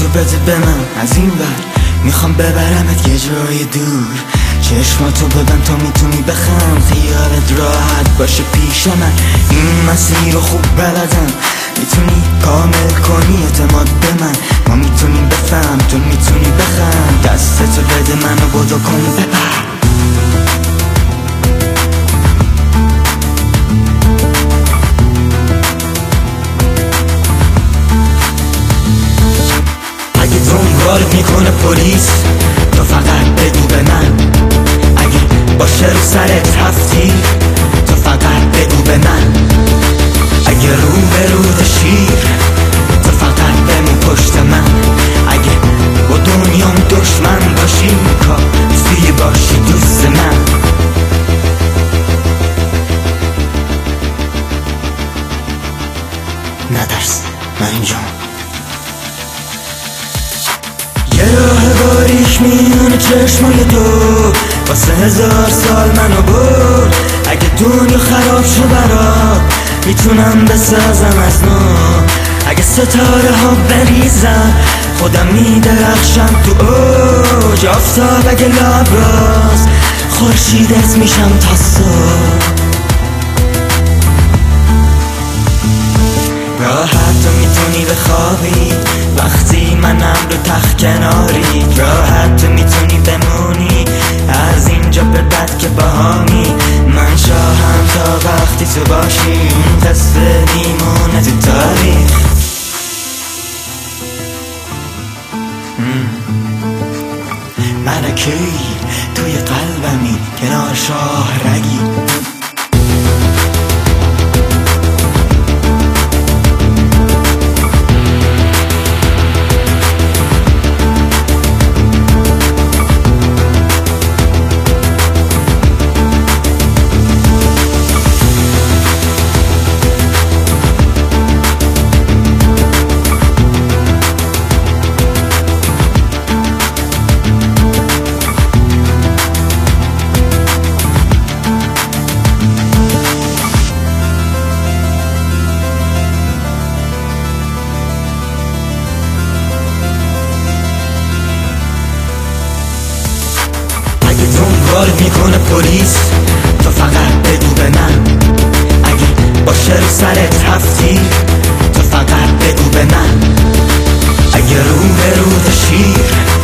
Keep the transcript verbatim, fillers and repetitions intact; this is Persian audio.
بده به من از این ور، میخوام ببرمت یه جای دور. چشماتو ببند تا میتونی بخند، خیالت راحت باشه پیش من. این مسیر رو خوب بلدم، میتونی کامل کنی اعتماد به من. ما میتونیم بفهم، تو میتونی بخند. دستتو بده منو بدو کن ببر. اگه دنبالت میکنه پلیس، تو فقط بگو به من. اگه باشه رو سرت رفتی، تو فقط بگو به من. اگه رو به رو شیر، تو فقط بمون پشت من. اگه با دنیام دشمن باشی، کافی باشی دوست من. ندرس، من اینجا. یه راه باریک میونه چشمای تو، واسه هزار سال منو برد. اگه دنیا خراب شو برات، میتونم بسازم از نو. اگه ستاره ها بریزن، خودم میدرخشم تو اوج. آفتاب اگه لبراز، خورشیدت میشم تا صبح. راحت تو میتونی بخوابی وقتی منم رو تخت کناری. راحت تو میتونی بمونی از اینجا به بعد که باهامی. من شاهم تا وقتی تو باشی، این قصه میمونه تو تاریخ. ملکه‌ای توی قلبمی، کنار شاه رگی. دنبالت میکنه پلیس، تو فقط بگو به من. اگه باشه رو سرت رفتی، تو فقط بگو به من. اگه رو به رو شیر،